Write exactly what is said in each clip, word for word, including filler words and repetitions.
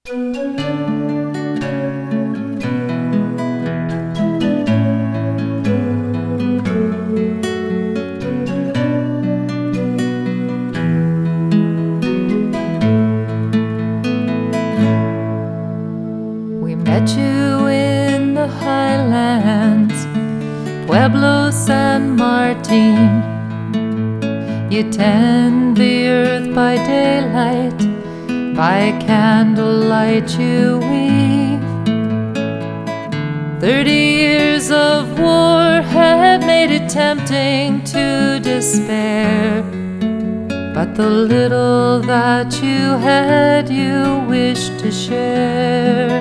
We met you in the highlands, Pueblo San Martin. You tend the earth by daylight, by candlelight you weave. Thirty years of war had made it tempting to despair, but the little that you had you wished to share.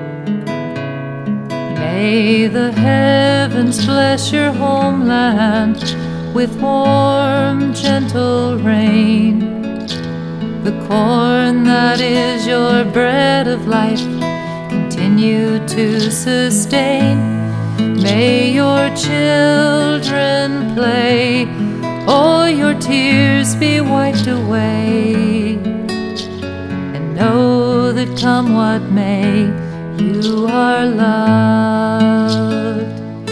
May the heavens bless your homeland with warm, gentle rain. The corn that is your bread of life continue to sustain. May your children play, all your tears be wiped away, and know that come what may, you are loved.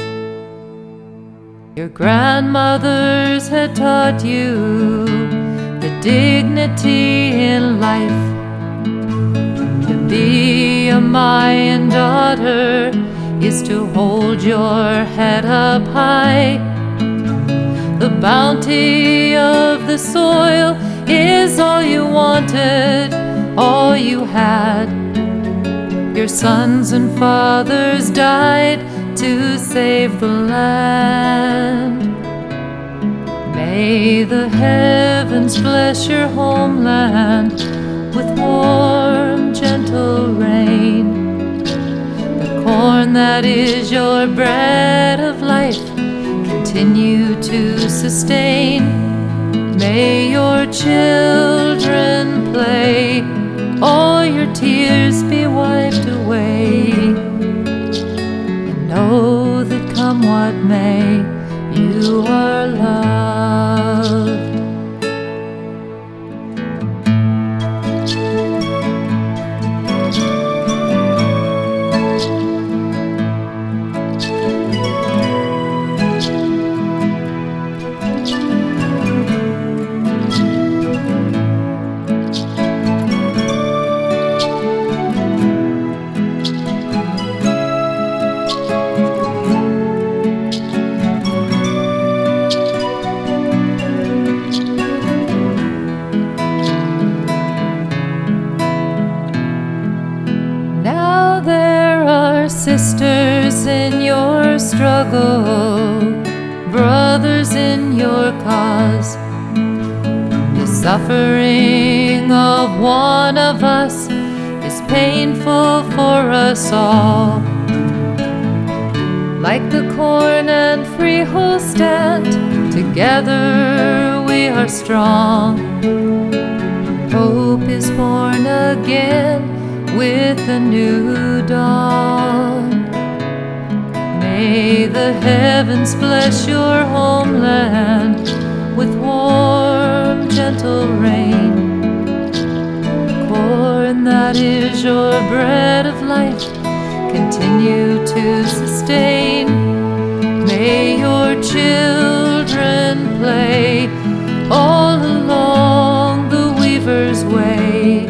Your grandmothers had taught you the dignity in life. To be a Mayan daughter is to hold your head up high. The bounty of the soil is all you wanted, all you had. Your sons and fathers died to save the land. May the heavens bless your homeland with warm, gentle rain. The corn that is your bread of life continue to sustain. May your children play, all your tears be wiped away, and know that come what may, you are loved. Sisters in your struggle, brothers in your cause. The suffering of one of us is painful for us all. Like the corn and freehold stand, together we are strong. Hope is born again with a new dawn. May the heavens bless your homeland with warm, gentle rain. The corn that is your bread of life continue to sustain. May your children play all along the weaver's way.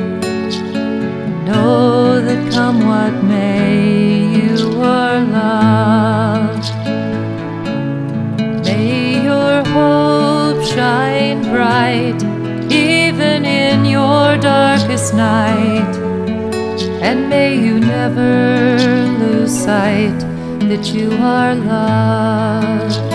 Know that come what may, you are loved. May your hope shine bright, even in your darkest night. And may you never lose sight that you are loved.